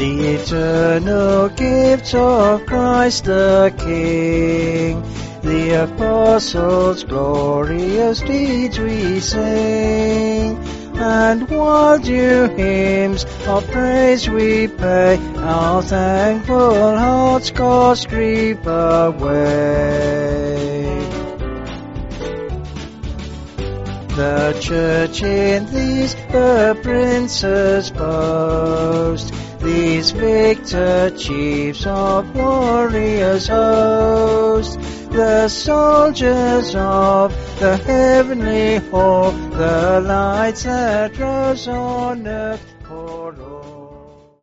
the eternal gift of Christ the King. The apostles' glorious deeds we sing, and while due hymns of praise we pay, our thankful hearts God's grief away. The church in these the princes boast, these victor chiefs of warriors host, the soldiers of the heavenly hall, the lights that rose on earth for all.